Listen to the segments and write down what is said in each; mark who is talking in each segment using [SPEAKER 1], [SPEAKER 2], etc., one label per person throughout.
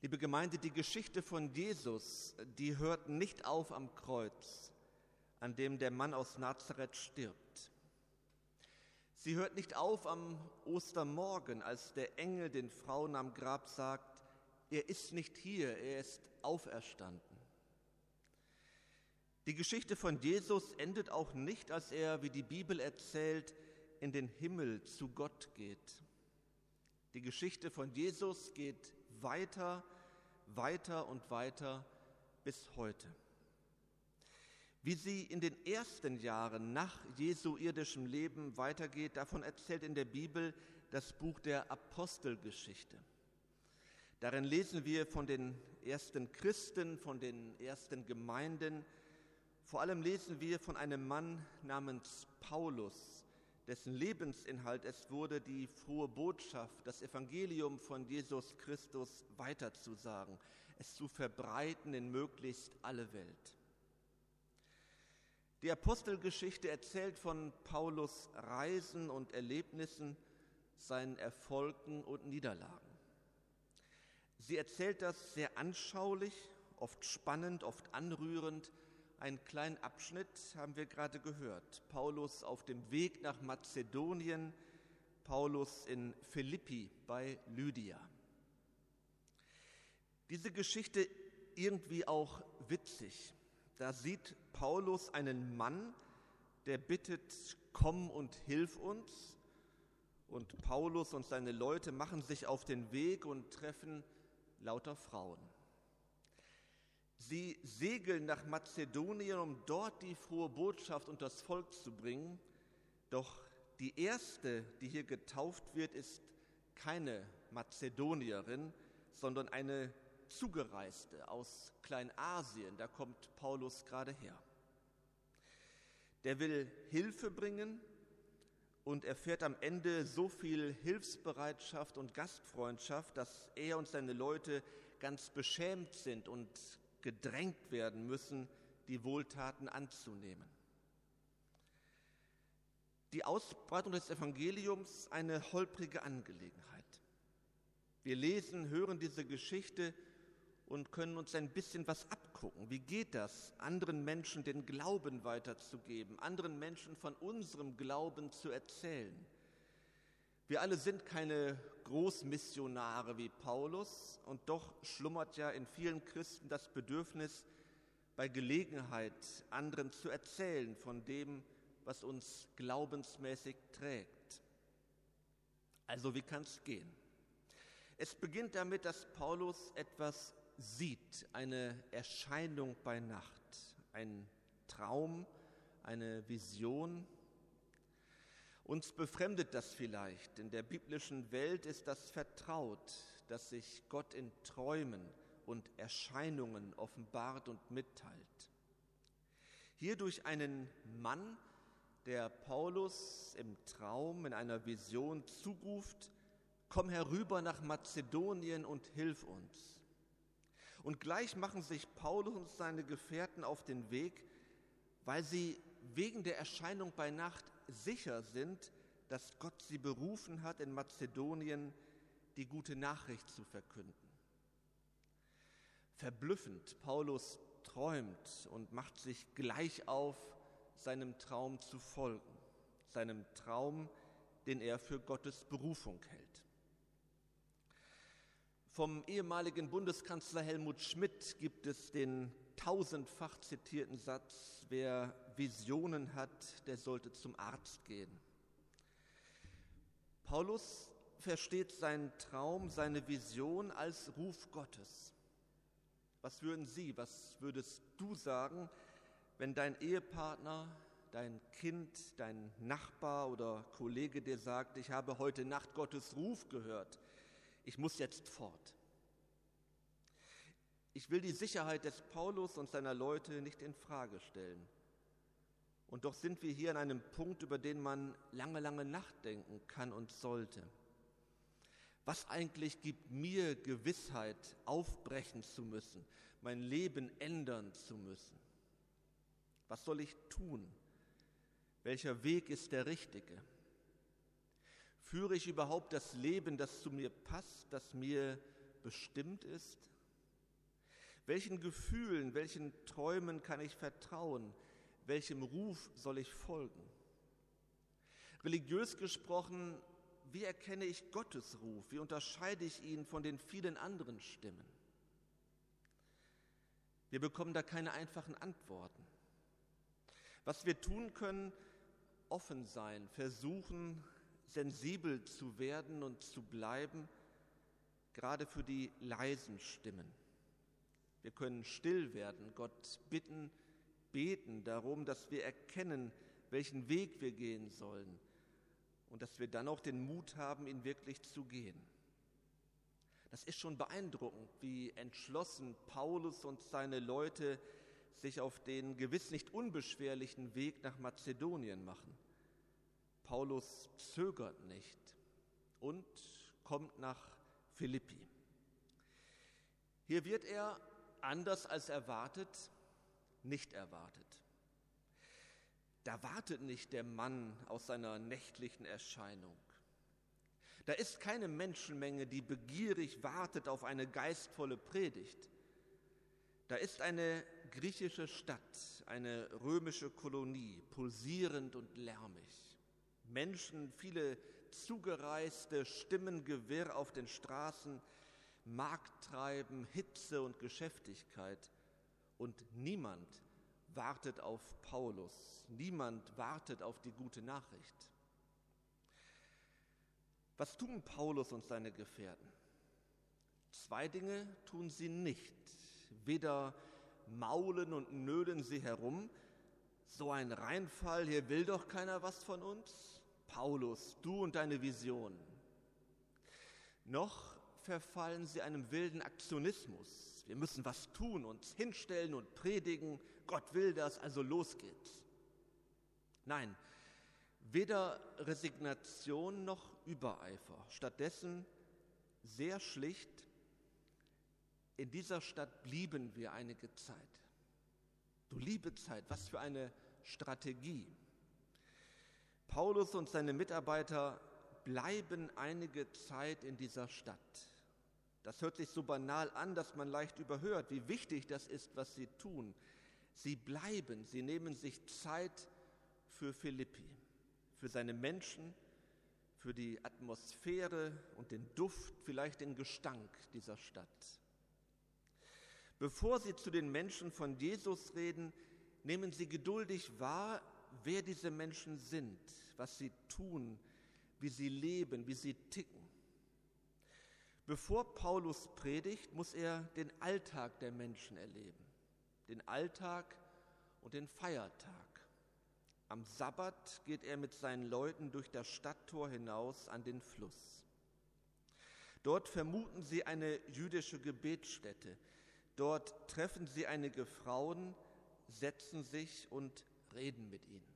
[SPEAKER 1] Liebe Gemeinde, die Geschichte von Jesus, die hört nicht auf am Kreuz, an dem der Mann aus Nazareth stirbt. Sie hört nicht auf am Ostermorgen, als der Engel den Frauen am Grab sagt, er ist nicht hier, er ist auferstanden. Die Geschichte von Jesus endet auch nicht, als er, wie die Bibel erzählt, in den Himmel zu Gott geht. Die Geschichte von Jesus geht weiter, weiter und weiter bis heute. Wie sie in den ersten Jahren nach Jesu irdischem Leben weitergeht, davon erzählt in der Bibel das Buch der Apostelgeschichte. Darin lesen wir von den ersten Christen, von den ersten Gemeinden. Vor allem lesen wir von einem Mann namens Paulus, dessen Lebensinhalt es wurde, die frohe Botschaft, das Evangelium von Jesus Christus weiterzusagen, es zu verbreiten in möglichst alle Welt. Die Apostelgeschichte erzählt von Paulus' Reisen und Erlebnissen, seinen Erfolgen und Niederlagen. Sie erzählt das sehr anschaulich, oft spannend, oft anrührend. Einen kleinen Abschnitt haben wir gerade gehört. Paulus auf dem Weg nach Mazedonien, Paulus in Philippi bei Lydia. Diese Geschichte irgendwie auch witzig. Da sieht Paulus einen Mann, der bittet, komm und hilf uns. Und Paulus und seine Leute machen sich auf den Weg und treffen lauter Frauen. Sie segeln nach Mazedonien, um dort die frohe Botschaft unter das Volk zu bringen. Doch die erste, die hier getauft wird, ist keine Mazedonierin, sondern eine Zugereiste aus Kleinasien. Da kommt Paulus gerade her. Der will Hilfe bringen und erfährt am Ende so viel Hilfsbereitschaft und Gastfreundschaft, dass er und seine Leute ganz beschämt sind und gedrängt werden müssen, die Wohltaten anzunehmen. Die Ausbreitung des Evangeliums eine holprige Angelegenheit. Wir lesen, hören diese Geschichte und können uns ein bisschen was abgucken. Wie geht das, anderen Menschen den Glauben weiterzugeben, anderen Menschen von unserem Glauben zu erzählen? Wir alle sind keine Großmissionare wie Paulus, und doch schlummert ja in vielen Christen das Bedürfnis, bei Gelegenheit anderen zu erzählen von dem, was uns glaubensmäßig trägt. Also wie kann es gehen? Es beginnt damit, dass Paulus etwas sieht, eine Erscheinung bei Nacht, ein Traum, eine Vision. Uns befremdet das vielleicht. In der biblischen Welt ist das vertraut, dass sich Gott in Träumen und Erscheinungen offenbart und mitteilt. Hier durch einen Mann, der Paulus im Traum, in einer Vision zuruft, komm herüber nach Mazedonien und hilf uns. Und gleich machen sich Paulus und seine Gefährten auf den Weg, weil sie wegen der Erscheinung bei Nacht sicher sind, dass Gott sie berufen hat, in Mazedonien die gute Nachricht zu verkünden. Verblüffend, Paulus träumt und macht sich gleich auf, seinem Traum zu folgen, seinem Traum, den er für Gottes Berufung hält. Vom ehemaligen Bundeskanzler Helmut Schmidt gibt es den tausendfach zitierten Satz, wer Visionen hat, der sollte zum Arzt gehen. Paulus versteht seinen Traum, seine Vision als Ruf Gottes. Was würden Sie, was würdest du sagen, wenn dein Ehepartner, dein Kind, dein Nachbar oder Kollege dir sagt, ich habe heute Nacht Gottes Ruf gehört, ich muss jetzt fort? Ich will die Sicherheit des Paulus und seiner Leute nicht in Frage stellen. Und doch sind wir hier an einem Punkt, über den man lange, lange nachdenken kann und sollte. Was eigentlich gibt mir Gewissheit, aufbrechen zu müssen, mein Leben ändern zu müssen? Was soll ich tun? Welcher Weg ist der richtige? Führe ich überhaupt das Leben, das zu mir passt, das mir bestimmt ist? Welchen Gefühlen, welchen Träumen kann ich vertrauen? Welchem Ruf soll ich folgen? Religiös gesprochen, wie erkenne ich Gottes Ruf? Wie unterscheide ich ihn von den vielen anderen Stimmen? Wir bekommen da keine einfachen Antworten. Was wir tun können, offen sein, versuchen, sensibel zu werden und zu bleiben, gerade für die leisen Stimmen. Wir können still werden, Gott bitten, beten darum, dass wir erkennen, welchen Weg wir gehen sollen und dass wir dann auch den Mut haben, ihn wirklich zu gehen. Das ist schon beeindruckend, wie entschlossen Paulus und seine Leute sich auf den gewiss nicht unbeschwerlichen Weg nach Mazedonien machen. Paulus zögert nicht und kommt nach Philippi. Hier wird er, anders als erwartet, nicht erwartet. Da wartet nicht der Mann aus seiner nächtlichen Erscheinung. Da ist keine Menschenmenge, die begierig wartet auf eine geistvolle Predigt. Da ist eine griechische Stadt, eine römische Kolonie, pulsierend und lärmig. Menschen, viele zugereiste, Stimmengewirr auf den Straßen, Markttreiben, Hitze und Geschäftigkeit. Und niemand wartet auf Paulus, niemand wartet auf die gute Nachricht. Was tun Paulus und seine Gefährten? 2 Dinge tun sie nicht. Weder maulen und nölen sie herum, so ein Reinfall, hier will doch keiner was von uns. Paulus, du und deine Vision. Noch verfallen sie einem wilden Aktionismus. Wir müssen was tun, uns hinstellen und predigen. Gott will das, also los geht's. Nein, weder Resignation noch Übereifer. Stattdessen sehr schlicht, in dieser Stadt blieben wir einige Zeit. Du liebe Zeit, was für eine Strategie. Paulus und seine Mitarbeiter bleiben einige Zeit in dieser Stadt. Das hört sich so banal an, dass man leicht überhört, wie wichtig das ist, was sie tun. Sie bleiben, sie nehmen sich Zeit für Philippi, für seine Menschen, für die Atmosphäre und den Duft, vielleicht den Gestank dieser Stadt. Bevor sie zu den Menschen von Jesus reden, nehmen sie geduldig wahr, wer diese Menschen sind, was sie tun, wie sie leben, wie sie ticken. Bevor Paulus predigt, muss er den Alltag der Menschen erleben, den Alltag und den Feiertag. Am Sabbat geht er mit seinen Leuten durch das Stadttor hinaus an den Fluss. Dort vermuten sie eine jüdische Gebetsstätte. Dort treffen sie einige Frauen, setzen sich und reden mit ihnen.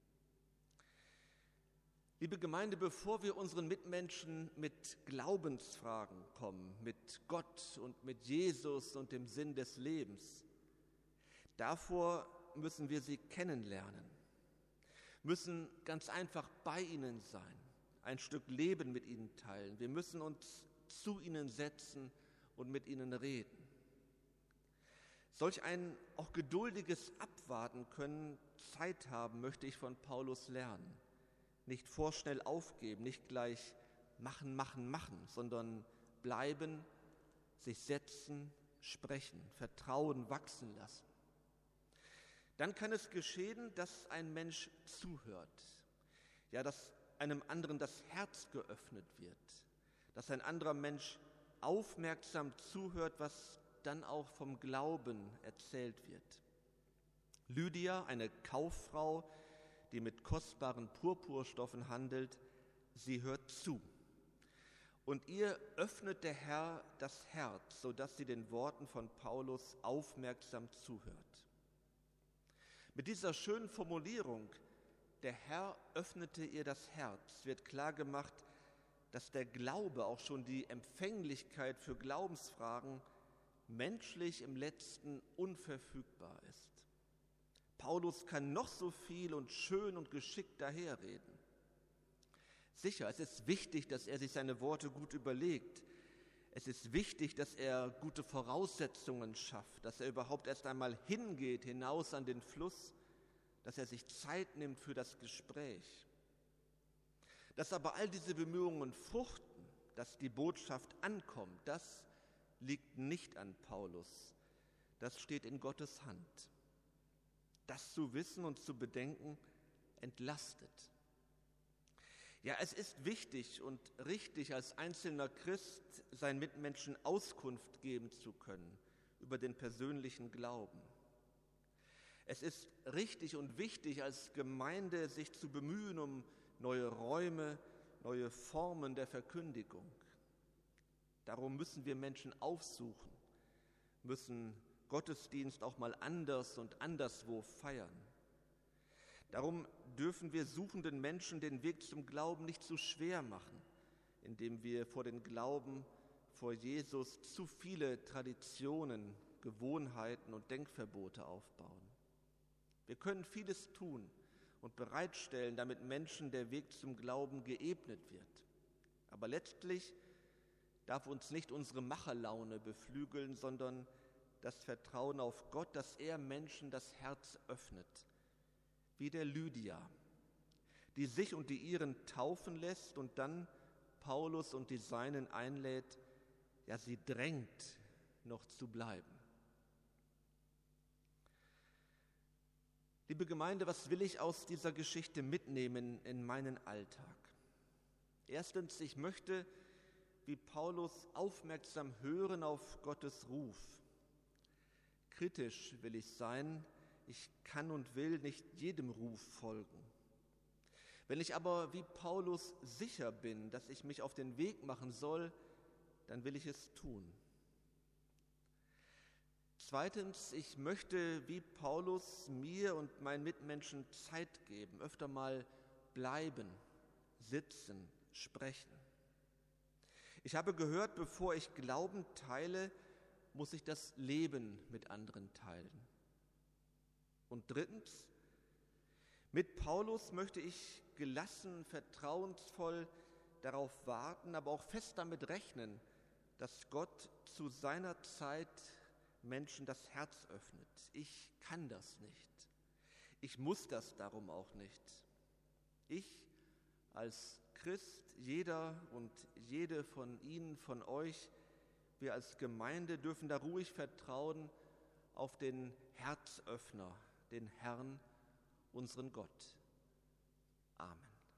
[SPEAKER 1] Liebe Gemeinde, bevor wir unseren Mitmenschen mit Glaubensfragen kommen, mit Gott und mit Jesus und dem Sinn des Lebens, davor müssen wir sie kennenlernen, müssen ganz einfach bei ihnen sein, ein Stück Leben mit ihnen teilen. Wir müssen uns zu ihnen setzen und mit ihnen reden. Solch ein auch geduldiges Abwarten können, Zeit haben, möchte ich von Paulus lernen. Nicht vorschnell aufgeben, nicht gleich machen, sondern bleiben, sich setzen, sprechen, vertrauen, wachsen lassen. Dann kann es geschehen, dass ein Mensch zuhört, ja, dass einem anderen das Herz geöffnet wird, dass ein anderer Mensch aufmerksam zuhört, was dann auch vom Glauben erzählt wird. Lydia, eine Kauffrau, die mit kostbaren Purpurstoffen handelt, sie hört zu. Und ihr öffnet der Herr das Herz, sodass sie den Worten von Paulus aufmerksam zuhört. Mit dieser schönen Formulierung, der Herr öffnete ihr das Herz, wird klargemacht, dass der Glaube, auch schon die Empfänglichkeit für Glaubensfragen, menschlich im Letzten unverfügbar ist. Paulus kann noch so viel und schön und geschickt daherreden. Sicher, es ist wichtig, dass er sich seine Worte gut überlegt. Es ist wichtig, dass er gute Voraussetzungen schafft, dass er überhaupt erst einmal hingeht, hinaus an den Fluss, dass er sich Zeit nimmt für das Gespräch. Dass aber all diese Bemühungen fruchten, dass die Botschaft ankommt, das liegt nicht an Paulus. Das steht in Gottes Hand. Das zu wissen und zu bedenken, entlastet. Ja, es ist wichtig und richtig, als einzelner Christ seinen Mitmenschen Auskunft geben zu können über den persönlichen Glauben. Es ist richtig und wichtig, als Gemeinde sich zu bemühen um neue Räume, neue Formen der Verkündigung. Darum müssen wir Menschen aufsuchen, müssen Gottesdienst auch mal anders und anderswo feiern. Darum dürfen wir suchenden Menschen den Weg zum Glauben nicht zu schwer machen, indem wir vor den Glauben, vor Jesus zu viele Traditionen, Gewohnheiten und Denkverbote aufbauen. Wir können vieles tun und bereitstellen, damit Menschen der Weg zum Glauben geebnet wird. Aber letztlich darf uns nicht unsere Macherlaune beflügeln, sondern das Vertrauen auf Gott, dass er Menschen das Herz öffnet, wie der Lydia, die sich und die ihren taufen lässt und dann Paulus und die Seinen einlädt, ja, sie drängt, noch zu bleiben. Liebe Gemeinde, was will ich aus dieser Geschichte mitnehmen in meinen Alltag? Erstens, ich möchte, wie Paulus, aufmerksam hören auf Gottes Ruf. Kritisch will ich sein, ich kann und will nicht jedem Ruf folgen. Wenn ich aber wie Paulus sicher bin, dass ich mich auf den Weg machen soll, dann will ich es tun. Zweitens, ich möchte wie Paulus mir und meinen Mitmenschen Zeit geben, öfter mal bleiben, sitzen, sprechen. Ich habe gehört, bevor ich Glauben teile, muss ich das Leben mit anderen teilen. Und drittens, mit Paulus möchte ich gelassen, vertrauensvoll darauf warten, aber auch fest damit rechnen, dass Gott zu seiner Zeit Menschen das Herz öffnet. Ich kann das nicht. Ich muss das darum auch nicht. Ich als Christ, jeder und jede von Ihnen, von euch, wir als Gemeinde dürfen da ruhig vertrauen auf den Herzöffner, den Herrn, unseren Gott. Amen.